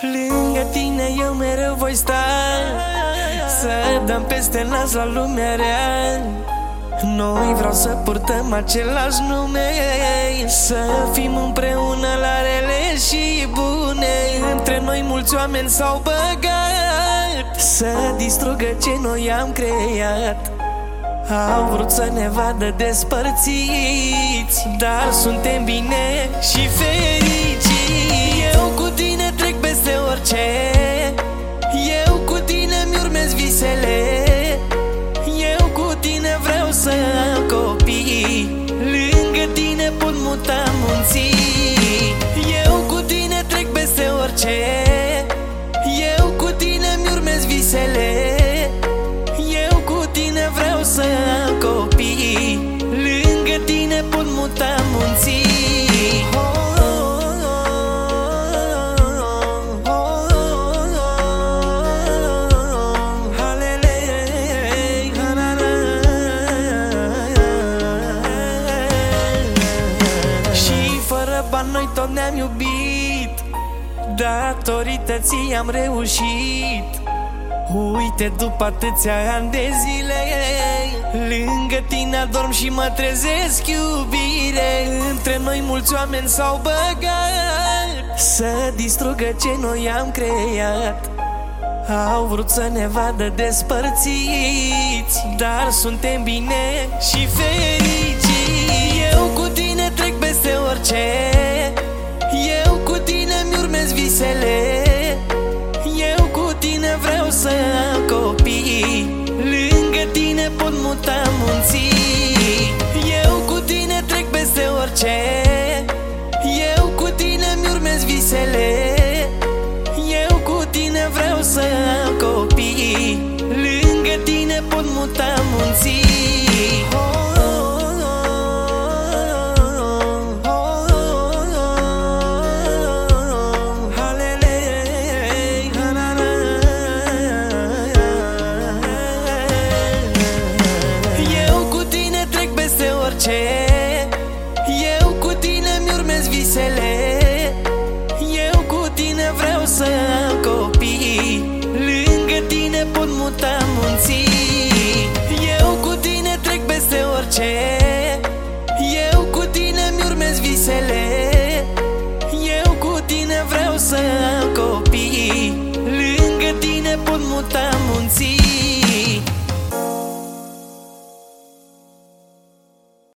Lângă tine eu mereu voi sta, să dăm peste nas la lumea rea. Noi vreau să purtăm același nume, să fim împreună la rele și bune. Între noi mulți oameni s-au băgat, să distrugă ce noi am creat. Au vrut să ne vadă despărțiți, dar suntem bine și fericiți. Eu cu tine trec peste orice, eu cu tine mi-urmez visele, eu cu tine vreau să am copii, lângă tine pot muta munții. Eu cu tine trec peste orice, eu cu tine mi-urmez visele, eu cu tine vreau să am copii, lângă tine pot muta munții. Noi tot ne-am iubit, datorită ție am reușit. Uite, după atâția ani de zile, lângă tine adorm și mă trezesc iubire. Între noi mulți oameni s-au băgat, să distrugă ce noi am creat. Au vrut să ne vadă despărțiți, dar suntem bine și fericiți. Eu cu tine trec peste orice, eu cu tine mi-urmez visele, eu cu tine vreau să am copii, lângă tine pot muta munții. Eu cu tine trec peste orice, eu cu tine mi-urmez visele, eu cu tine vreau să am copii, lângă tine pot muta munții. Eu cu tine mi-urmez visele, eu cu tine vreau să am copii, lângă tine pot muta munții. Eu cu tine trec peste orice, eu cu tine mi-urmez visele, eu cu tine vreau să am copii, lângă tine pot muta munții.